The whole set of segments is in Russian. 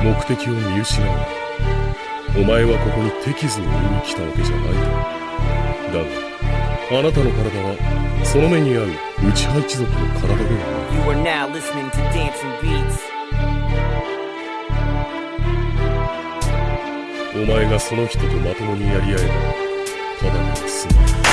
目的を見失う。お前はここに手傷を負いに来たわけじゃないだろう。だがあなたの体はその目に合う内派一族の体ではない。 You are now listening to Dancing Beats。 お前がその人とまともにやり合えばただの済む。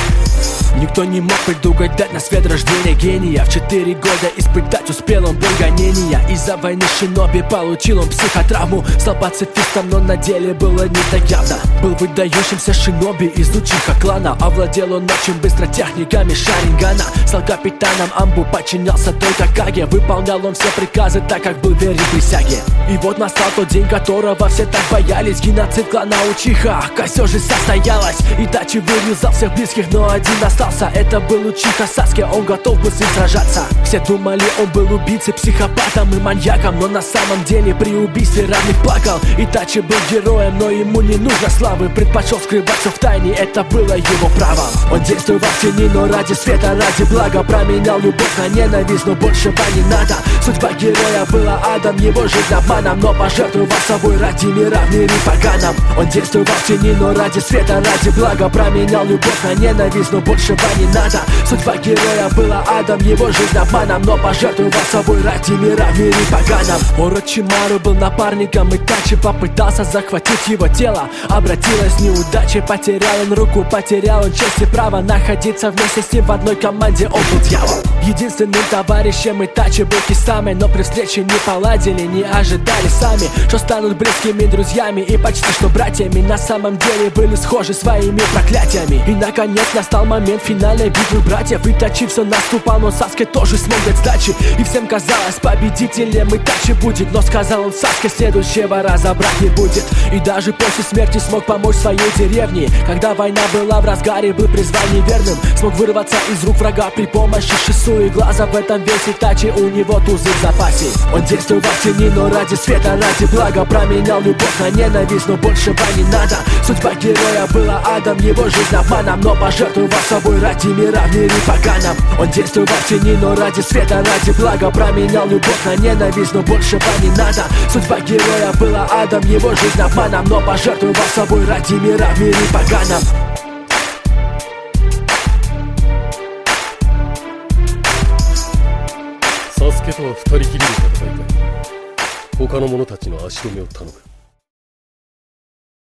Никто не мог предугадать на свет рождения гения. В 4 года испытать успел он боль гонения. Из-за войны шиноби получил он психотравму. Стал пацифистом, но на деле было не так явно. Был выдающимся шиноби из Учиха клана. Овладел он очень быстро техниками шарингана. Стал капитаном Амбу, подчинялся только Каге. Выполнял он все приказы, так как был верен присяге. И вот настал тот день, которого все так боялись. Геноцид клана Учиха, все же состоялось. Итачи вырезал всех близких, но один остался. Это был Учиха Саске, он готов был с ним сражаться. Все думали, он был убийцей, психопатом и маньяком, но на самом деле при убийстве равных плакал. Итачи был героем, но ему не нужно славы. Предпочел скрываться в тайне, это было его правом. Он действовал в тени, но ради света, ради блага. Променял любовь на ненависть, но большего не надо. Судьба героя была адом, его жизнь обманом, но пожертвовал собой ради мира в мире поганом. Он действовал в тени, но ради света, ради блага. Променял любовь на ненависть, но больше не надо. Судьба героя была адом, его жизнь обманом, но пожертвовал собой ради мира в мире поганом. Орочимару был напарником Итачи, попытался захватить его тело. Обратилась неудача, потерял он руку, потерял он честь и право находиться вместе с ним в одной команде. Он был дьявол. Единственным товарищем Итачи был Кисаме, но при встрече не поладили, не ожидали сами, что станут близкими друзьями и почти что братьями. На самом деле были схожи своими проклятиями. И наконец настал момент финальной битвы братьев. Итачи все наступал, но Саске тоже смог дать сдачи. И всем казалось, победителем Итачи будет. Но сказал он Саске, следующего раза брать не будет. И даже после смерти смог помочь своей деревне. Когда война была в разгаре, был призван неверным. Смог вырваться из рук врага при помощи Шису и глаза. В этом весь Итачи, у него тузы в запасе. Он действовал в тени, но ради света, ради блага. Променял любовь на ненависть, но большего не надо. Судьба героя была адом, его жизнь обманом, но пожертвовал собой ради мира в мире поганом. Он действовал в тени, но ради света, ради блага. Променял любовь на ненависть, но большего не надо. Судьба героя была адом, его жизнь обманом, но пожертвовал собой ради мира в мире поганом. サスケとは二人きりで戦いたい。他の者たちの足止めを頼む。